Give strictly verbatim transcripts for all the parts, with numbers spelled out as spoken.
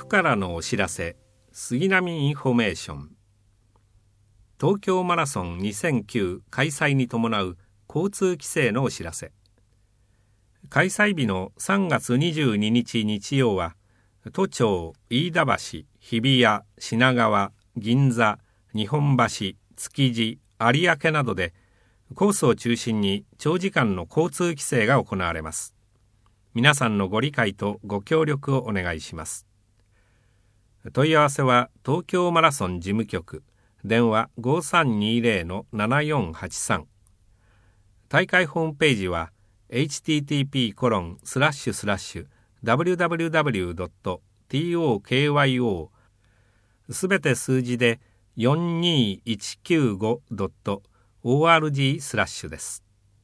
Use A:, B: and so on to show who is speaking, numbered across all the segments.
A: からのお知らせ、杉並インフォメーション。東京マラソンにせんきゅう開催に伴う交通規制のお知らせ。開催日のさんがつにじゅうににち日曜は、都庁、飯田橋、日比谷、品川、銀座、日本橋、築地、有明などで、コースを中心に長時間の交通規制が行われます。皆さんのご理解とご協力をお願いします。問い合わせは東京マラソン事務局、電話 ごさんにゼロ のななよんはちさん。大会ホームページは エイチティーティーピーコロンスラッシュスラッシュダブリューダブリューダブリュードットトークすべて数字でよんにいちきゅうごドットオーアールジー スラッシュです。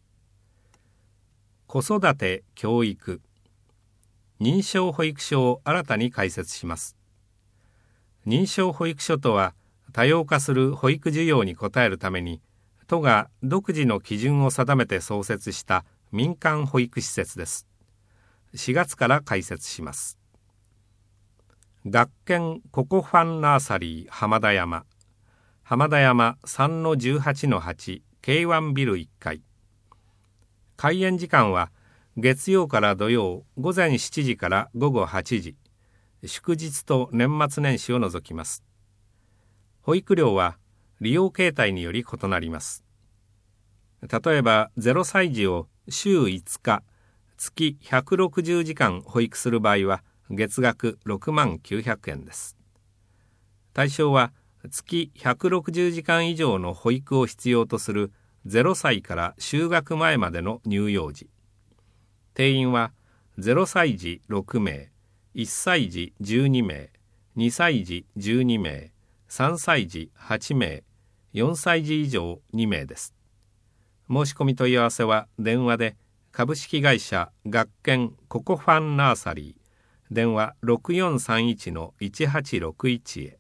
A: 子育て・教育、認証保育所を新たに開設します。認証保育所とは、多様化する保育需要に応えるために、都が独自の基準を定めて創設した民間保育施設です。しがつから開設します。学研ココファンナーサリー浜田山、浜田山 さんのじゅうはちのはち ケーワン ビルいっかい。開園時間は月曜から土曜午前しちじから午後はちじ、祝日と年末年始を除きます。保育料は利用形態により異なります。例えばゼロさい児を週いつか、月ひゃくろくじゅうじかん保育する場合は月額ろくまんきゅうひゃくえんです。対象は月ひゃくろくじゅうじかん以上の保育を必要とするゼロさいから就学前までの乳幼児。定員はゼロさい児ろくめい、いっさい児じゅうにめい、にさい児じゅうにめい、さんさい児はちめい、よんさい児以上にめいです。申し込み問い合わせは電話で株式会社学研ココファンナーサリー、電話 ろくよんさんいちのいちはちろくいち へ。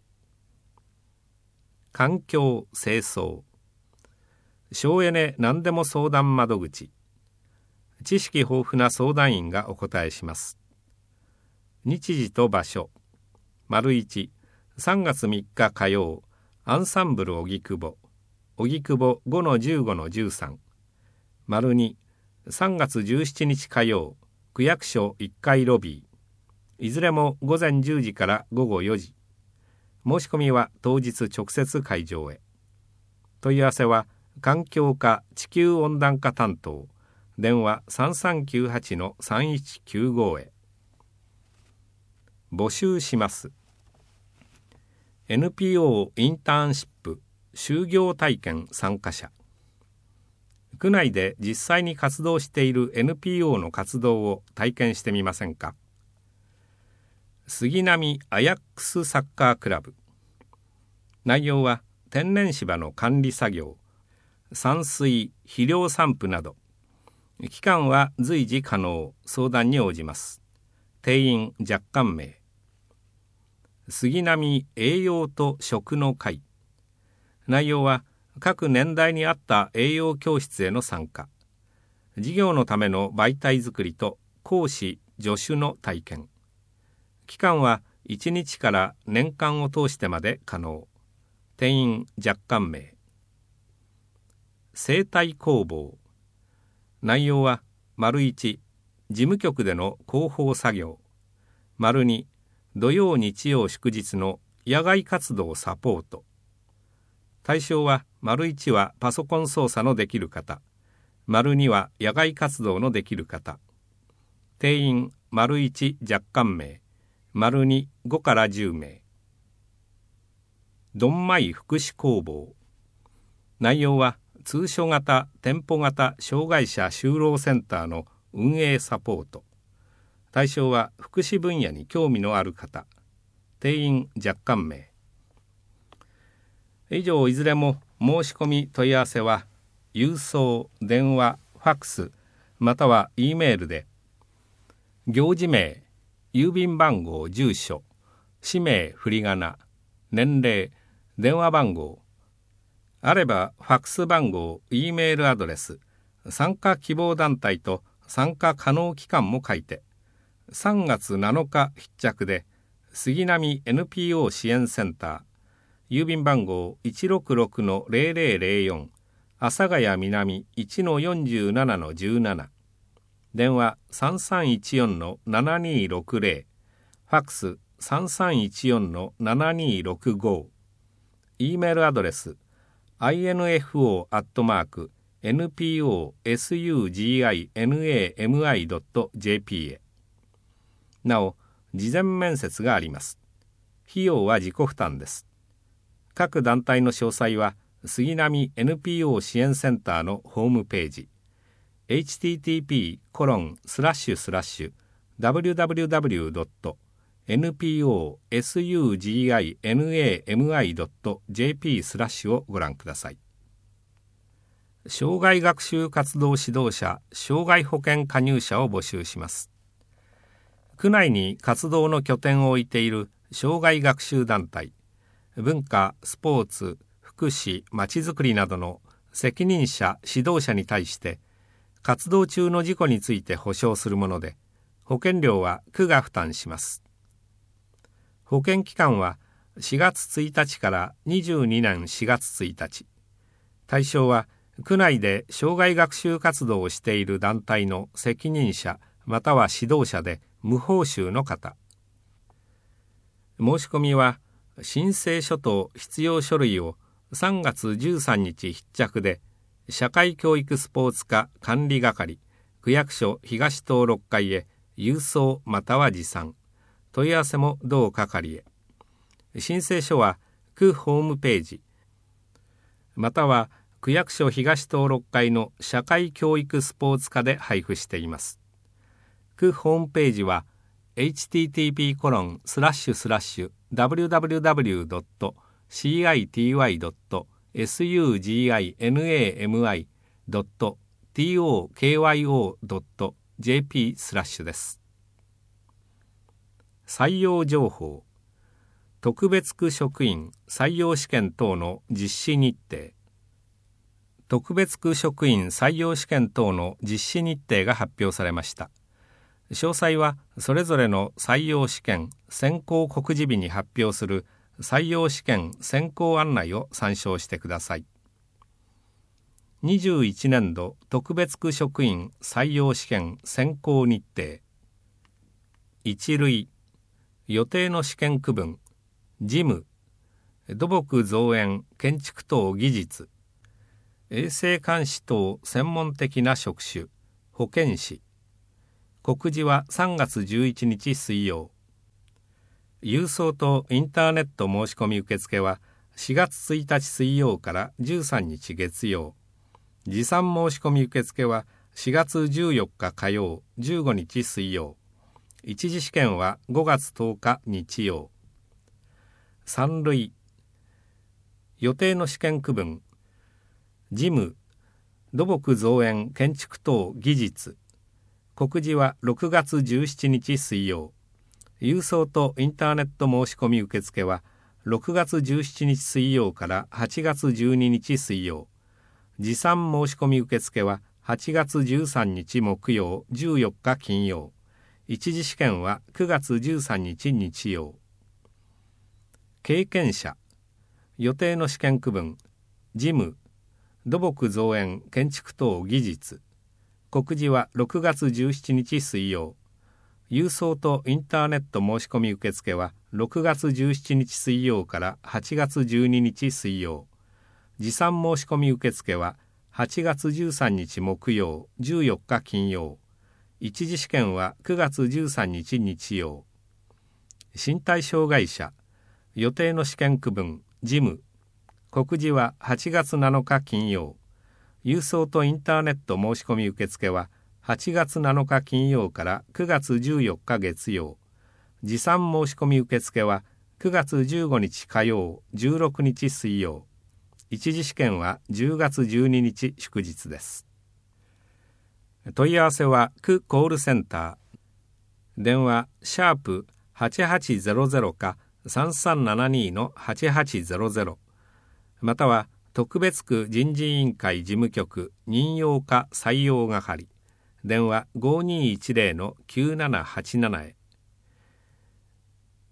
A: 環境清掃、省エネ何でも相談窓口、知識豊富な相談員がお答えします。日時と場所、丸いち、さんがつみっか火曜、アンサンブル荻窪、荻窪 ごのじゅうごのじゅうさん、丸に、さんがつじゅうしちにち火曜、区役所いっかいロビー、いずれも午前じゅうじから午後よじ。申し込みは当日直接会場へ。問い合わせは環境課地球温暖化担当、電話 さんさんきゅうはちのさんいちきゅうご へ。募集します。エヌピーオー インターンシップ就業体験参加者。区内で実際に活動している エヌピーオー の活動を体験してみませんか。杉並アヤックスサッカークラブ。内容は天然芝の管理作業、散水、肥料散布など。期間は随時可能、相談に応じます。定員若干名。杉並栄養と食の会。内容は各年代に合った栄養教室への参加、授業のための媒体作りと講師・助手の体験。期間はいちにちから年間を通してまで可能。定員若干名。生態工房。内容は丸いち、事務局での広報作業。丸に、土曜日曜祝日の野外活動サポート。対象は丸いちはパソコン操作のできる方、丸には野外活動のできる方。定員丸いち若干名、丸にごからじゅうめい。どんまい福祉工房。内容は通所型店舗型障害者就労センターの運営サポート。対象は福祉分野に興味のある方。定員若干名。以上いずれも申し込み問い合わせは郵送、電話、ファックスまたは E メールで行事名、郵便番号、住所、氏名、振り仮名、年齢、電話番号、あればファックス番号、E メールアドレス、参加希望団体と参加可能期間も書いて、さんがつなのか必着で杉並 エヌピーオー 支援センター、郵便番号 いちろくろくのゼロゼロゼロよん、阿佐ヶ谷南 いちのよんじゅうななのじゅうなな、電話 さんさんいちよんのななにろくゼロ、ファックス さんさんいちよんのななにろくご、E メールアドレス アイエヌエフオー アットマーク エヌピーオー スグジンアムアイ ドット ジェーピー へ。なお、事前面接があります。費用は自己負担です。各団体の詳細は杉並 エヌピーオー 支援センターのホームページ エイチティーティーピーコロンスラッシュスラッシュダブリュダブリュダブリュドットエヌピーオースグジンアムアイドットジェーピー スラッシュをご覧ください。障害学習活動指導者、障害保険加入者を募集します。区内に活動の拠点を置いている障害学習団体、文化、スポーツ、福祉、まちづくりなどの責任者、指導者に対して活動中の事故について保障するもので、保険料は区が負担します。保険期間はしがつついたちからにじゅうにねんしがつついたち。対象は区内で障害学習活動をしている団体の責任者または指導者で無報酬の方。申し込みは申請書と必要書類をさんがつじゅうさんにち必着で、社会教育スポーツ課管理係、区役所東東ろっかいへ郵送または持参。問い合わせも同係へ。申請書は区ホームページ、または区役所東東ろっかいの社会教育スポーツ課で配布しています。区ホームページは エイチティーティーピーコロンスラッシュスラッシュダブリュダブリュダブリュドットシーアイティーワイドットエスユージーアイエヌエーエムアイドットティーオーケーワイオードットジェーピー スラッシュです。採用情報、特別区職員採用試験等の実施日程。特別区職員採用試験等の実施日程が発表されました。詳細はそれぞれの採用試験選考告示日に発表する採用試験選考案内を参照してください。にじゅういちねんど特別区職員採用試験選考日程。一類、予定の試験区分、事務、土木造園建築等技術、衛生監視等専門的な職種、保健師。告示はさんがつじゅういちにち水曜。郵送とインターネット申し込み受付はしがつついたち水曜からじゅうさんにち月曜。持参申し込み受付はしがつじゅうよっか火曜、じゅうごにち水曜。一次試験はごがつとおか日曜。三類、予定の試験区分、事務、土木造園建築等技術。告示はろくがつじゅうしちにち水曜。郵送とインターネット申し込み受付はろくがつじゅうしちにち水曜からはちがつじゅうににち水曜。持参申し込み受付ははちがつじゅうさんにち木曜、じゅうよっか金曜。一次試験はくがつじゅうさんにち日曜。経験者、予定の試験区分、事務、土木造園建築等技術。告示はろくがつじゅうしちにち水曜。郵送とインターネット申し込み受付はろくがつじゅうしちにち水曜からはちがつじゅうににち水曜。持参申し込み受付ははちがつじゅうさんにち木曜、じゅうよっか金曜。一次試験はくがつじゅうさんにち日曜。身体障害者、予定の試験区分、事務。告示ははちがつなのか金曜。郵送とインターネット申し込み受付ははちがつなのか金曜からくがつじゅうよっか月曜。持参申し込み受付はくがつじゅうごにち火曜、じゅうろくにち水曜。一次試験はじゅうがつじゅうににち祝日です。問い合わせは区コールセンター。電話シャープはちはちゼロゼロかさんさんななにのはちはちゼロゼロ。または特別区人事委員会事務局任用課採用係。電話ごにいちゼロのきゅうななはちななへ。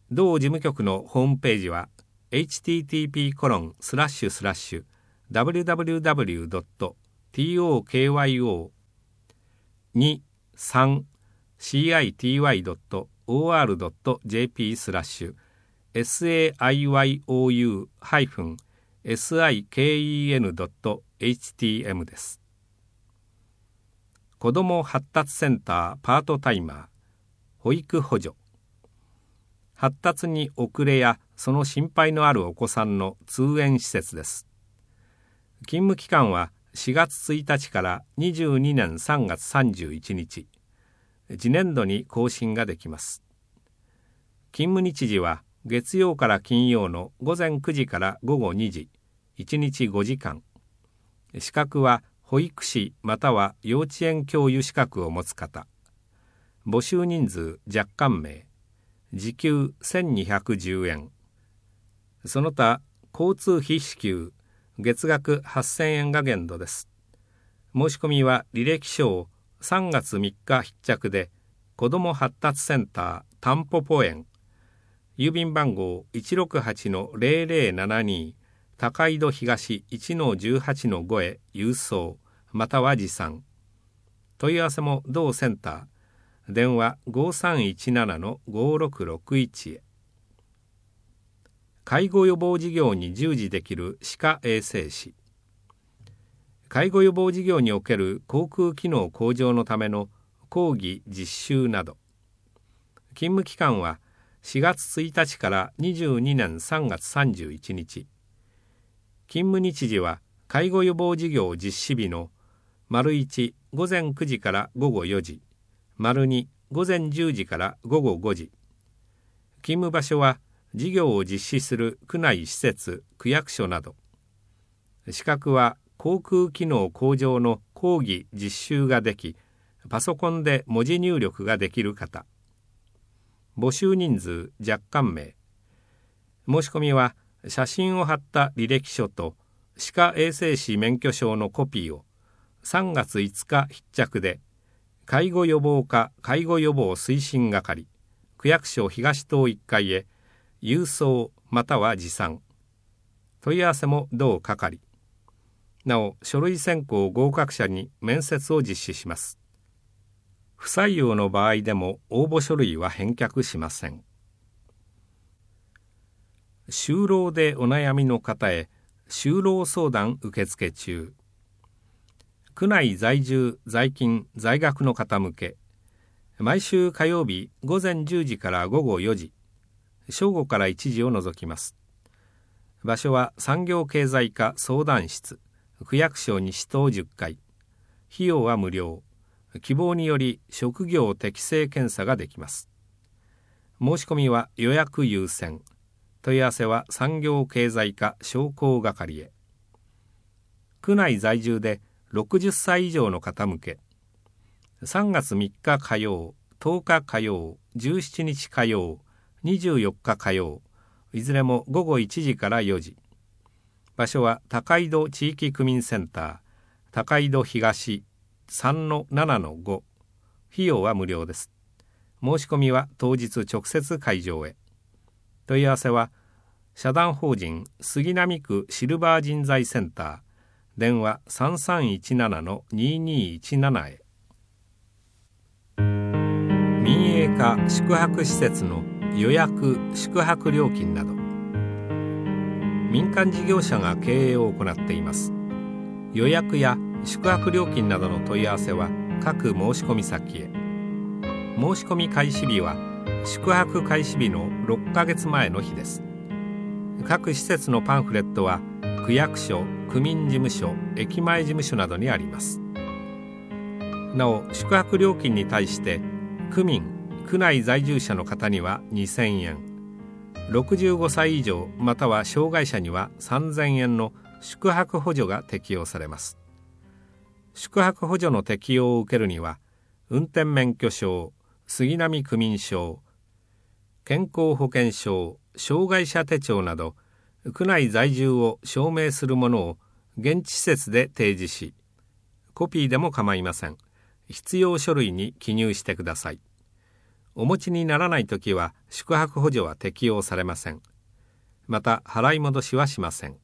A: 同事務局のホームページは エイチティーティーピーコロンスラッシュスラッシュダブリューダブリューダブリュードットトクヨにじゅうさんシーアイティーワイドットオーアールドットジェーピースラッシュサイヨウハイフンシケンドットエイチティーエム です。子ども発達センターパートタイマー保育補助、発達に遅れやその心配のあるお子さんの通園施設です。勤務期間はしがつついたちからにじゅうにねんさんがつさんじゅういちにち、次年度に更新ができます。勤務日時は月曜から金曜のごぜんくじからごごにじ、いちにちごじかん。資格は保育士または幼稚園教諭資格を持つ方。募集人数若干名。時給せんにひゃくじゅうえん。その他交通費支給月額はっせんえんが限度です。申し込みは履歴書をさんがつみっか必着で子ども発達センターたんぽぽ園、郵便番号 いちろくはちのゼロゼロななに 高井戸東 いちのじゅうはちのご へ郵送または持参。問い合わせも同センター、電話 ごさんいちななのごろくろくいち へ。介護予防事業に従事できる歯科衛生士。介護予防事業における口腔機能向上のための講義実習など。勤務期間はしがつついたちからにじゅうにねんさんがつさんじゅういちにち。勤務日時は介護予防事業実施日の丸いちごぜんくじからごごよじ、丸にごぜんじゅうじからごごごじ。勤務場所は事業を実施する区内施設、区役所など。資格は口腔機能向上の講義実習ができ、パソコンで文字入力ができる方。募集人数若干名。申し込みは写真を貼った履歴書と歯科衛生士免許証のコピーをさんがついつか必着で介護予防課介護予防推進係区役所東棟いっかいへ郵送または持参。問い合わせも同係。なお書類選考合格者に面接を実施します。不採用の場合でも応募書類は返却しません。就労でお悩みの方へ就労相談受付中。区内在住在勤在学の方向け、毎週火曜日ごぜんじゅうじからごごよじ、正午からいちじを除きます。場所は産業経済課相談室、区役所西棟じゅっかい。費用は無料。希望により職業適性検査ができます。申し込みは予約優先。問い合わせは産業経済課商工係へ。区内在住でろくじゅっさい以上の方向け、さんがつみっか火曜、とおか火曜、じゅうしちにち火曜、にじゅうよっか火曜、いずれもごごいちじからよじ。場所は高井戸地域区民センター、高井戸東さんのななのご。費用は無料です。申し込みは当日直接会場へ。問い合わせは社団法人杉並区シルバー人材センター、電話 さんさんいちななのににいちなな へ。民営化宿泊施設の予約・宿泊料金など、民間事業者が経営を行っています。予約や宿泊料金などの問い合わせは各申込先へ。申し込み開始日は宿泊開始日のろっかげつまえの日です。各施設のパンフレットは区役所、区民事務所、駅前事務所などにあります。なお宿泊料金に対して区民・区内在住者の方にはにせんえん、ろくじゅうごさい以上または障害者にはさんぜんえんの宿泊補助が適用されます。宿泊補助の適用を受けるには運転免許証、杉並区民証、健康保険証、障害者手帳など区内在住を証明するものを現地施設で提示し、コピーでも構いません。必要書類に記入してください。 お持ちにならないときは宿泊補助は適用されません。また払い戻しはしません。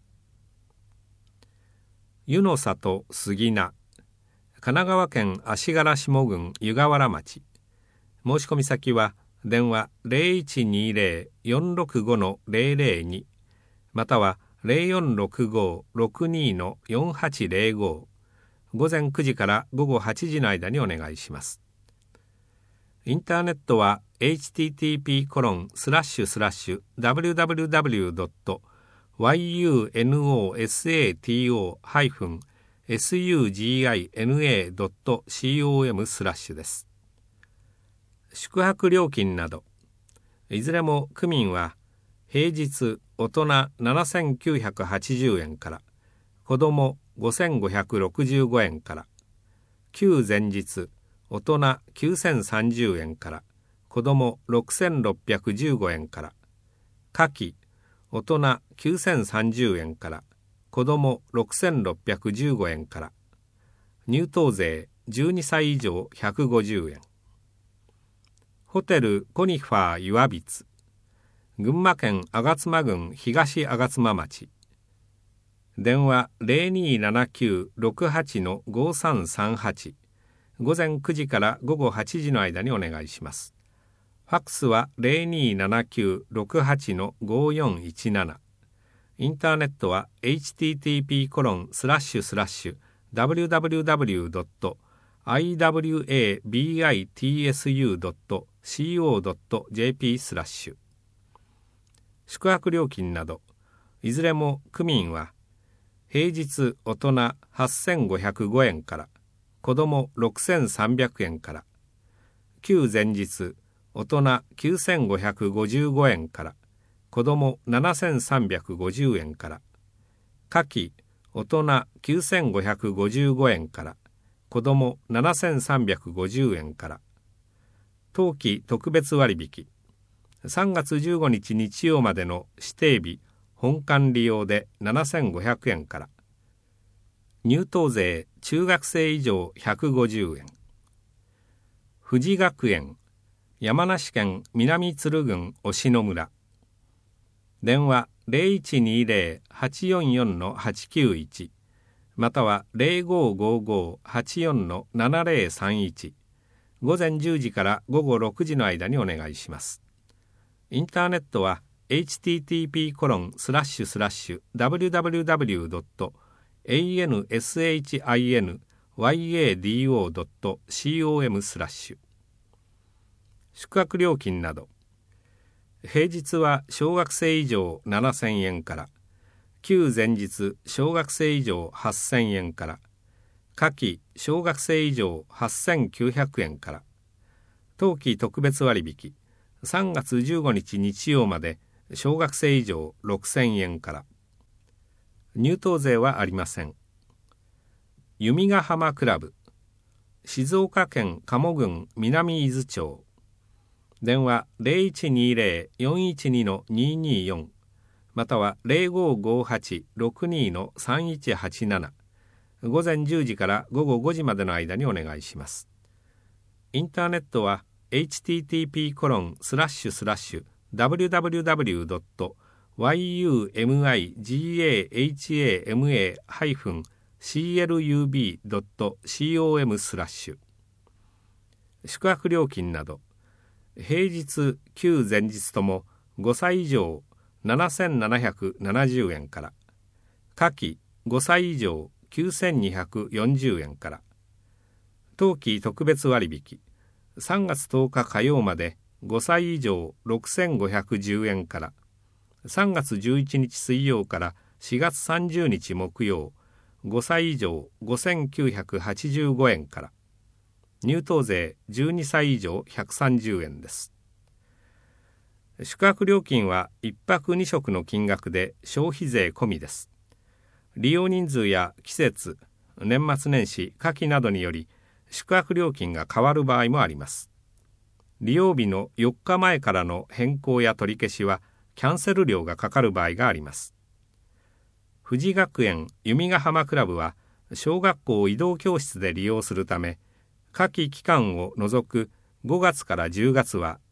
A: 湯の里杉名、神奈川県足柄下郡湯河原町。申込先は電話 ゼロいちにゼロ よんろくご ゼロゼロに または ゼロよんろくご ろくに よんはちゼロご、午前くじから午後はちじの間にお願いします。インターネットは エイチティーティーピーコロンスラッシュスラッシュダブリューダブリューダブリュードットワイユーエヌオーエスエーティーオーハイフンエスユージーアイエヌエードットコム スラッシュです。宿泊料金など、いずれも区民は平日大人ななせんきゅうひゃくはちじゅうえんから、子どもごせんごひゃくろくじゅうごえんから、旧前日大人きゅうせんさんじゅうえんから、子どもろくせんろっぴゃくじゅうごえんから、夏季大人きゅうせんさんじゅうえんから、子どもろくせんろっぴゃくじゅうごえんから、入湯税じゅうにさい以上ひゃくごじゅうえん。ホテルコニファー岩櫃、群馬県吾妻郡東吾妻町。電話 ゼロにーななきゅうろくはち ごさんさんはち、午前くじから午後はちじの間にお願いします。ファックスは ゼロにーななきゅうろくはち ごよんいちなな。インターネットは エイチティーティーピーコロンスラッシュスラッシュダブリューダブリューダブリュードットアイダブリューエービーアイティーエスユードットコードットジェーピー スラッシュ。宿泊料金など、いずれも区民は平日大人はっせんごひゃくごえんから、子どもろくせんさんびゃくえんから、旧前日大人きゅうせんごひゃくごじゅうごえんから、子どもななせんさんびゃくごじゅうえんから、夏季大人きゅうせんごひゃくごじゅうごえんから、子どもななせんさんびゃくごじゅうえんから、冬季特別割引、さんがつじゅうごにち日曜までの指定日、本館利用でななせんごひゃくえんから、入湯税中学生以上ひゃくごじゅうえん。富士学園、山梨県南鶴郡忍野村。電話 ゼロいちにゼロ はちよんよん はちきゅういち または ゼロごごご はちよん ななゼロさんいち、午前じゅうじから午後ろくじの間にお願いします。インターネットは エイチティーティーピーコロンスラッシュスラッシュダブリューダブリューダブリュードットエーエヌエスエイチアイエヌワイエーディーオードットコム スラッシュ。宿泊料金など、平日は小学生以上ななせんえんから、旧前日小学生以上はっせんえんから、夏季小学生以上はっせんきゅうひゃくえんから、冬季特別割引さんがつじゅうごにち日曜まで小学生以上ろくせんえんから。入湯税はありません。弓ヶ浜クラブ、静岡県加茂郡南伊豆町。電話 ゼロいちにゼロ よんいちに ににーよん または ゼロごごはち ろくにー さんいちはちなな、午前じゅうじから午後ごじまでの間にお願いします。インターネットは エイチティーティーピーコロンスラッシュスラッシュダブリューダブリューダブリュードットワイユーエムアイジーエーエイチエーエムエーハイフンシーエルユービードットコム スラッシュ。宿泊料金など、平日旧前日ともごさい以上ななせんななひゃくななじゅうえんから、夏季ごさい以上きゅうせんにひゃくよんじゅうえんから、冬季特別割引さんがつとおか火曜までごさい以上ろくせんごひゃくじゅうえんから、さんがつじゅういちにち水曜からしがつさんじゅうにち木曜ごさい以上ごせんきゅうひゃくはちじゅうごえんから、入湯税じゅうにさい以上ひゃくさんじゅうえんです。宿泊料金はいっぱくにしょくの金額で消費税込みです。利用人数や季節、年末年始、夏季などにより宿泊料金が変わる場合もあります。利用日のよっかまえからの変更や取り消しはキャンセル料がかかる場合があります。富士学園弓ヶ浜クラブは小学校移動教室で利用するため、夏季期間を除くごがつからじゅうがつは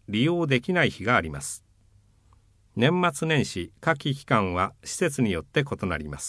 A: 利用できない日があります。年末年始、夏季期間は施設によって異なります。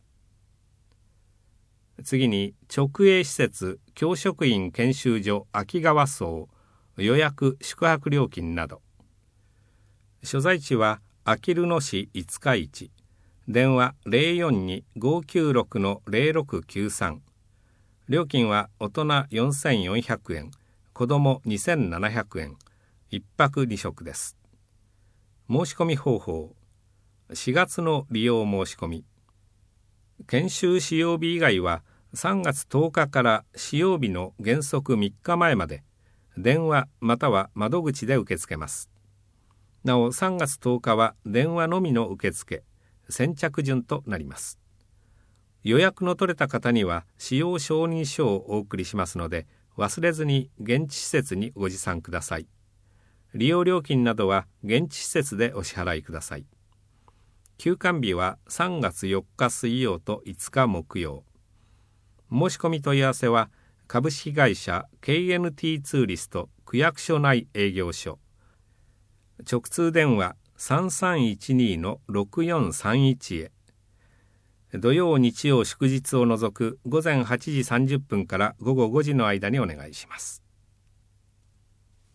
A: 次に、直営施設教職員研修所秋川荘予約宿泊料金など。所在地はあきる野市五日市、電話 ゼロよんに ごきゅうろく ゼロろくきゅうさん。料金は大人よんせんよんひゃくえん、子どもにせんななひゃくえん、いっぱくにしょくです。申し込み方法。しがつの利用申し込み。研修使用日以外はさんがつとおかから使用日の原則みっかまえまで電話または窓口で受け付けます。なおさんがつとおかは電話のみの受付、先着順となります。予約の取れた方には使用承認書をお送りしますので、忘れずに現地施設にご持参ください。利用料金などは現地施設でお支払いください。休館日はさんがつよっか水曜といつか木曜。申し込み問い合わせは株式会社 ケーエヌティー ツーリスト区役所内営業所。直通電話 さんさんいちに ろくよんさんいち へ。土曜日曜祝日を除く午前はちじさんじゅっぷんから午後ごじの間にお願いします。